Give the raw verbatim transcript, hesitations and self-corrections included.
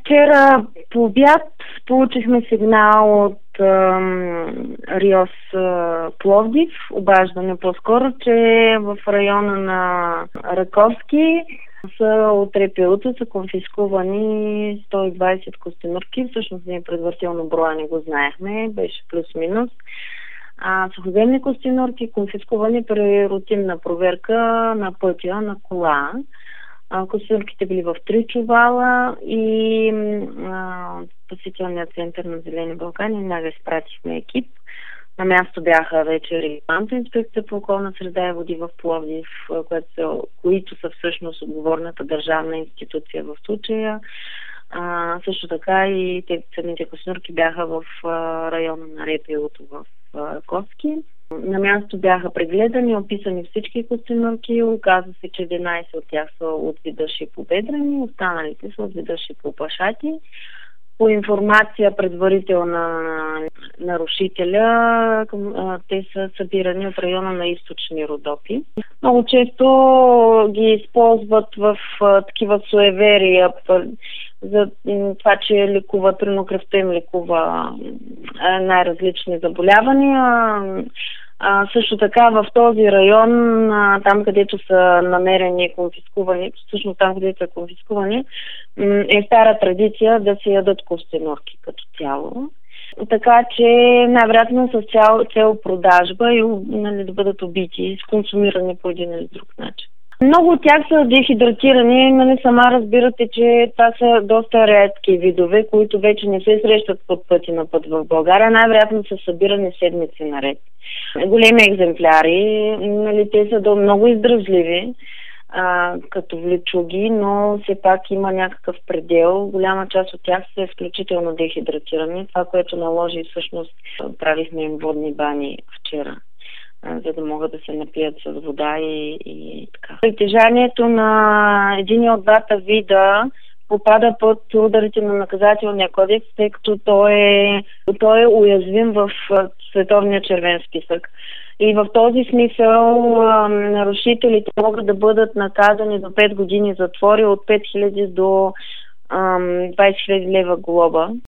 Вчера по обяд получихме сигнал от ам, РИОС а, Пловдив, обаждане по-скоро, че в района на Раковски са от РПУ-то са конфискувани сто и двадесет костенурки. Всъщност ние предварително броя не го знаехме, беше плюс-минус. А, сухоземни костенурки, конфискувани при рутинна проверка на пътя на кола. Костенурките били в три чувала и а, спасителният център на Зелени Балкани. Веднага изпратихме екип. На място бяха вече регионалната инспекция по околна среда и води в Пловдив, са, които са всъщност отговорната държавна институция в случая. А, също така и те самите костенурки бяха в а, района на РПУ-то в а, Коски. На място бяха прегледани, описани всички костенурки. Оказва се, че единадесет от тях са от вида шипобедрени, останалите са от вида шипопашати. По информация предварителна на нарушителя, те са събирани от района на източни Родопи. Много често ги използват в такива суеверия за това, че лекуват, примерно кръвта им лекува най-различни заболявания. А, също така в този район, а, там където са намерени конфискувани, всъщност там където са конфискувани, е стара традиция да се ядат костенурки като цяло. Така че най-вероятно с цял, цел продажба и, нали, да бъдат убити, сконсумирани по един или друг начин. Много от тях са дехидратирани, нали, сама разбирате, че това са доста редки видове, които вече не се срещат под пъти на път в България. Най-вероятно са събирани седмици наред. Големи екземпляри, нали, те са много издръжливи, а, като влечуги, но все пак има някакъв предел. Голяма част от тях са изключително дехидратирани. Това, което наложи, всъщност правихме им водни бани вчера, за да могат да се напият с вода и, и така. Притежанието на един от двата вида попада под ударите на наказателния кодекс, тъй като той е, той е уязвим в Световния червен списък. И в този смисъл а, нарушителите могат да бъдат наказани до пет години затвор и от пет хиляди до а, двадесет хиляди лева глоба.